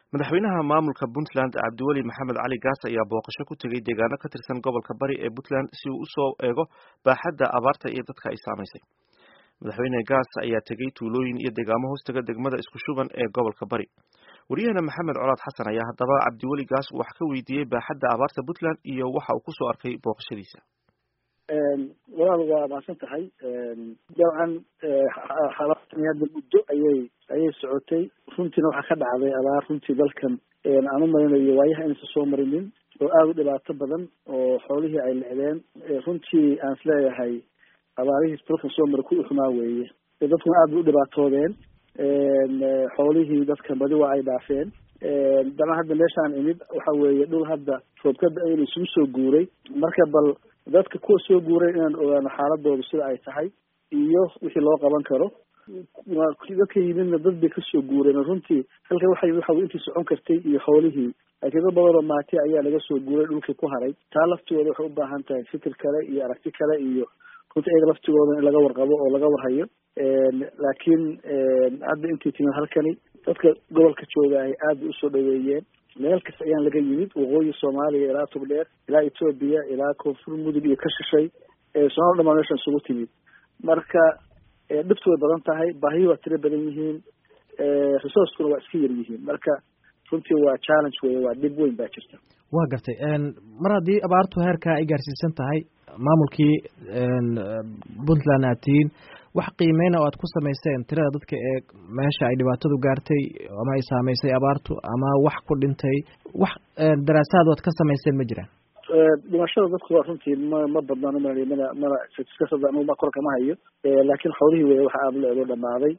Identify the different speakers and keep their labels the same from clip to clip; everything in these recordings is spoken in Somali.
Speaker 1: madaxweynaha maamulka Puntland Cabdiweli Maxamed Cali Gaas ayaa booqasho ku tagay deegaano ka tirsan gobolka Bari ee Puntland si uu u soo eego baaxadda abaarta iyo dadka ay saamaysay. Madaxweyne Gaas ayaa tagay tuulooyin iyo deegaamo hoostaga degmada isku shuban ee gobolka Bari. Wariyahana Maxamed Colaad Xasan ayaa haddaba Cabdiweli Gaas wax ka weydiiyey baaxadda abaarta Puntland iyo waxa uu ku soo arkay booqashadiisa.
Speaker 2: walaal waa maasan tahay dabcan xaaladdan hadda muddo ayay socotay runtiina waxaa ka dhacday abaar runtii dalkan aan u marinayo waayaha inaysan soo marinin oo aada u dhibaato badan oo xoolihii ay lecdeen runtii aan isleeyahay abaarihii dalkan soo mara ku xumaa weeye dadkuna aada bay u dhibaatoodeen xoolihii dadkan badi waa ay dhaafeen dabcan hadda meeshaan imid waxa weeye dhul hadda roobkada ayna isugu soo guuray marka bal dadka kuwa soo guuray inaan ogaano xaaladooda sida ay tahay iyo wixii loo qaban karo dadka yimidna dad bay kasoo guureen runtii halkan waxa intii socon kartay iyo xoolihii laakiin dad badan oo maati ayaa laga soo guuray dhulkii ku haray taa laftigooda waxay u baahan tahay fikir kale iyo aragti kale iyo runtii iyaga laftigooda in laga warqabo oo laga warhayo laakiin hadda intii timid halkani dadka gobolka jooga ay aada usoo dhaweeyeen meel kasta ayaan laga yimid waqooyi Soomaaliya ilaa Togdheer ilaa Ethiopia ilaa Koonfur Mudug iyo ka shishay Soomaaliya dhamaan meeshan isugu timid marka dhibtu way badan tahay baahiyo waa tiro badan yihiin resource-kuna waa iska yar yihiin marka runtii waa challenge weeye waa dhib weyn baa jirta
Speaker 3: waa gartay mar haddii abaartu heerkaa ay gaarsiisan tahay maamulkii Puntland aad tihiin wax qiimeyna oo aad ku samayseen tirada dadka ee meesha ay dhibaatadu gaartay ama ay saamaysay abaartu ama wax ku dhintay wax daraasaad oo aad ka samayseen ma jiraan
Speaker 2: dhimashada dadku waa runtii ma badnaan mana ma kor kama hayo laakiin xoolihii wey waxa aada la eego dhamaaday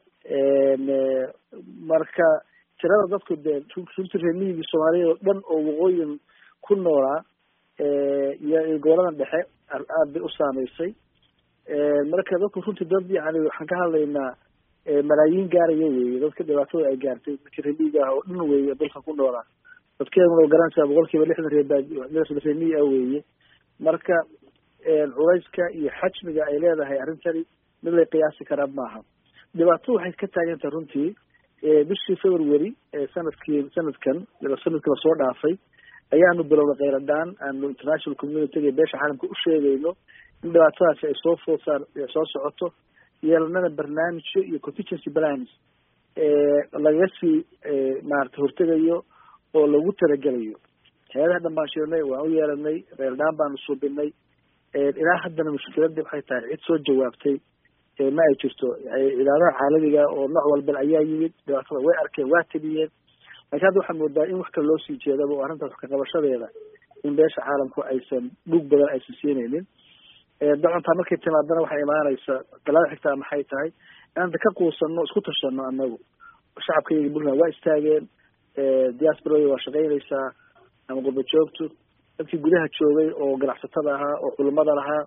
Speaker 2: marka tirada dadku dee runtii reer miyigii Soomaaliya oo dhan oo waqooyin ku noolaa iyo goboladan dhexe aada bay u saamaysay marka dadku runtii dad yani waxaan ka hadlaynaa malaayiin gaaraya weeye dadka dhibaatada ay gaartay dadka reer miyiga ah oo dhan weeye dalka ku noolaa dadkeeduna garanaysaa boqolkiiba lixdan reer miyi ah weeye marka culayska iyo xajmiga ay leedahay arrintani mid lay qiyaasi karaa maaha dhibaatadu waxay ka taagan tahay runtii bishii February sanadkan lasoo dhaafay ayaanu bilowday kheyradaan aanu international community iyo beesha caalamka u sheegayno in dhibaatadaasi ay soo socoto yeelanana barnaamijyo iyo contingency plans laga sii maarata hortegayo oo lagu talagelayo hay-adaha dhan baan sheegnay waan u yeelanay kheyradaan baanu suubinay ilaa haddana mushkiladii waxay tahay cid soo jawaabtay ma ay jirto ilaadaha caalamiga oo nooc walba ayaa yimid dhibaatada way arkeen waa tabiyeen laakiin hadda waxaa moodaa in wax kale loo sii jeedaba oo arrintaas wax ka qabashadeeda in beesha caalamku aysan dhug badan aysan siinaynin dacantaa markay timaadana waxay imaanaysa talaada xigtaa maxay tahay inaan ka quusano isku tashano anagu shacabka iyaga Puntland waa istaageen diaspora waa shaqaynaysaa ama qurba joogtu dadkii gudaha joogay oo ganacsatada ahaa oo culimada lahaa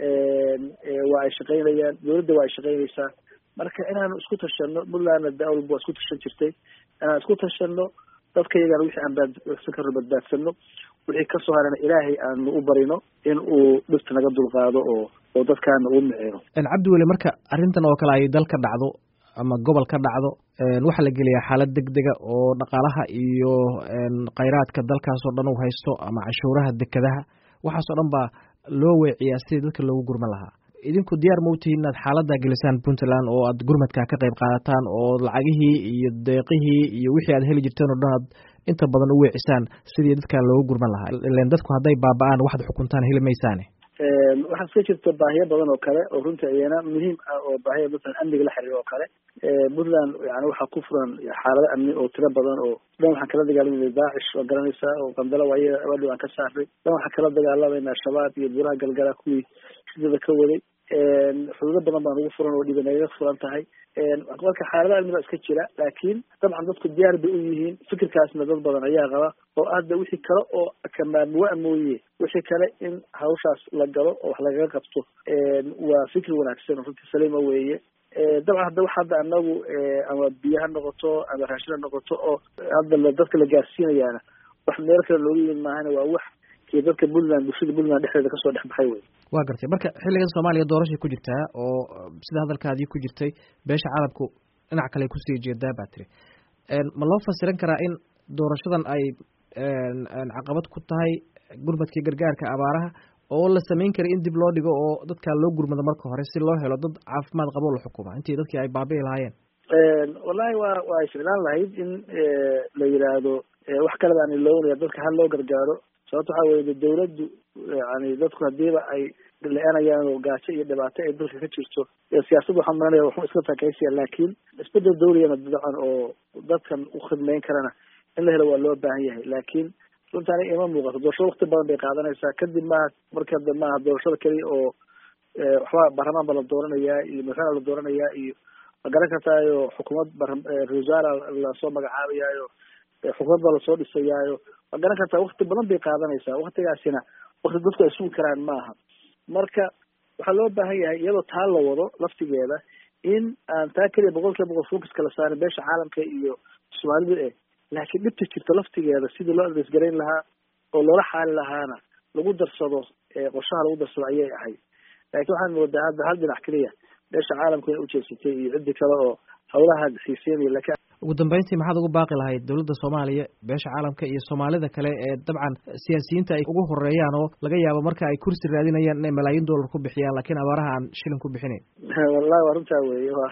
Speaker 2: waa ay shaqaynayaan dawladda waa ay shaqaynaysaa marka inaanu isku tashano Puntlandna dawlad waa isku tashan jirtay inaan isku tashano dadka iyagana wixii aan ka badbaadsano wixii kasoo harana ilaahay aanu u barino in uu dhibta naga dulqaado oo dadkaana uu micino
Speaker 3: Cabdiweli marka arrintan oo kale ay dal ka dhacdo ama gobol ka dhacdo waxaa la geliyaa xaalad degdega oo dhaqaalaha iyo kheyraadka dalkaas oo dhan uu haysto ama cashuuraha dekadaha waxaas oo dhan baa loo weeciyaa sidii dadka loogu gurman lahaa idinku diyaar ma u tihiin inaad xaaladda gelisaan Puntland oo aad gurmadka ka qayb qaadataan oo lacagihii iyo deeqihii iyo wixii aad heli jirteen oo dhan aad inta badan u weecisaan sidii dadka loogu gurman lahaa ileen dadku hadday baaba'aan waxaad xukuntaan heli maysaane
Speaker 2: waxaa iska jirta baahiyo badan oo kale oo runtii iyana muhiim ah oo baahiya masalan amniga la xiriiro oo kale Puntland yani waxaa ku furan xaalado amni oo tiro badan oo dhan waxaan kala dagaalamayna Daacish oo garanaysaa oo qandalo waaye abadii aan ka saarnay dhan waxaan kala dagaalamayna shabaab iyo buraha galgala kuwii sidada ka waday xuduudo badan baan ugu furan oo dhibanaga furan tahay marka xaalada amniga iska jira laakiin dabcan dadku diyaar bay u yihiin fikirkaasna dad badan ayaa qaba oo hadda wixii kale oo kamaamwa mooye wixii kale in hawshaas la galo oo wax lagaga qabto waa fikir wanaagsan oo runtii saliima weeye dabcan hadda waxa hadda anagu ama biyo ha noqoto ama raashin ha noqoto oo hadda dadka la gaarsiinayaana wax meel kale looga yimid maahana waa wax dadka Puntland bulshada Puntland dhexdeeda kasoo dhex baxay wey
Speaker 3: waa gartay marka xilligan Soomaaliya doorashay ku jirtaa oo sida hadalkaadii ku jirtay beesha caalamku dhinac kale ku sii jeedaa baa tiri ma loo fasiran karaa in doorashadan ay caqabad ku tahay gurmadkii gargaarka abaaraha oo la samayn kara in dib loo dhigo oo dadkaa loo gurmado marka hore si loo helo dad caafimaad qabo la xukuma intii dadkii ay baabi'i lahaayeen?
Speaker 2: wallahi waa ficlaan lahayd in la yidhaahdo wax kaleba aan iloonaya dadka hal loo gargaaro. sababto waxaa weye dawladdu yani dadku hadiiba ay le-anayaan oo gaajo iyo dhibaato ay dalka ka jirto siyaasadda waxaan maranaya waxu iska takaysiya, laakiin isbedel dawliyana dacan oo dadkan u khidmeyn karana in la helo waa loo baahan yahay. laakiin runtaani ima muuqato doorashada wakti badan bay qaadanaysaa. kadib marka maaha doorashada keliya oo waxba baarlamaan ba la dooranayaa iyo madaxweyne la dooranayaa iyo ma garan kartaayo xukuumad ra-isul wasaara lasoo magacaabayaayo xukuumad baa lasoo dhisayaayo ma garan kartaa wakti badan bay qaadanaysaa. waktigaasina wakti dadku ay sugi karaan maaha. marka waxaa loo baahan yahay iyadoo taa la wado laftigeeda in aan taa keliya boqolkiiba boqol focuska la saarin beesha caalamka iyo soomaalida laakiin dhibta jirta laftigeeda sidii loo adresgarayn lahaa oo loola xaali lahaana lagu darsado qorshaha lagu darsado ayay ahayd. laakiin waxaan moodaa hadda hal dhinac keliya beesha caalamku inay ujeedsatay iyo ciddi kale oo hawlaha xiiseynaya. laakiin
Speaker 3: ugu dambeyntii maxaad ugu baaqi lahayd dawladda Soomaaliya, beesha caalamka iyo Soomaalida kale ee dabcan siyaasiyiinta ay ugu horeeyaan oo laga yaabo marka ay kursi raadinayaan inay malaayiin dollar ku bixiyaan laakiin abaaraha aan shilin ku bixinayn?
Speaker 2: wallahi waa runtaa weeye waa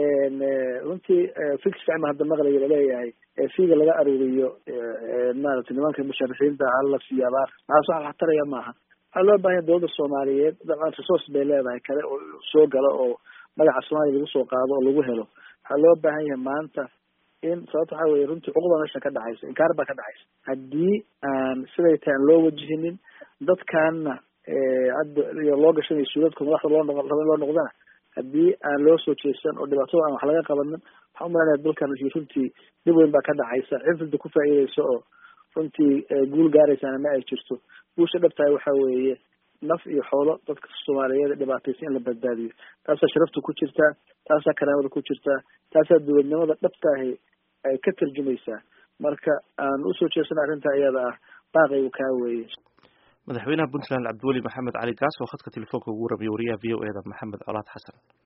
Speaker 2: runtii fikir fiican hadda maqlayo laleeyahay fiiga laga aruuriyo maaragtay nimanka musharaxiinta hala siiyo abaar maxaa wax taraya maaha. waxaa loo baahan yahay dawladda Soomaaliyeed dabcan resource bay leedahay kale oo soo galo oo magaca Soomaaliya lagu soo qaado oo lagu helo. waxaa loo baahan yahay maanta in sababta waxaa weye runtii cuquba meesha ka dhacaysa, inkaar baa ka dhacaysa. haddii aan siday tahay aan loo wajihinin dadkaana hadda loo gashanayo suuladka madaxda loo noqdana haddii aan loo soo jeesan oo dhibaatada aan wax laga qabanin waxaan umalanaya dalkan runtii dhib weyn baa ka dhacaysa. cidda ku faa'iideyso oo runtii guul gaaraysaana ma ay jirto. guusha dhabtahay waxaa weeye naf iyo xoolo dadka Soomaaliyeed dhibaataysan in la badbaadiyo. taasaa sharafta ku jirtaa, taasaa karaamada ku jirtaa, taasaa dowladnimada dhabtaahi ay ka tarjumaysaa. marka aan usoo jeesana arrinta iyada ah baaqaygu kaa weeye.
Speaker 1: madaxweynaha Puntland Cabdiweli Maxamed Cali Gaas oo khadka telefoonka ugu warramiyay wariyaha VOA da Maxamed Colaad Xasan.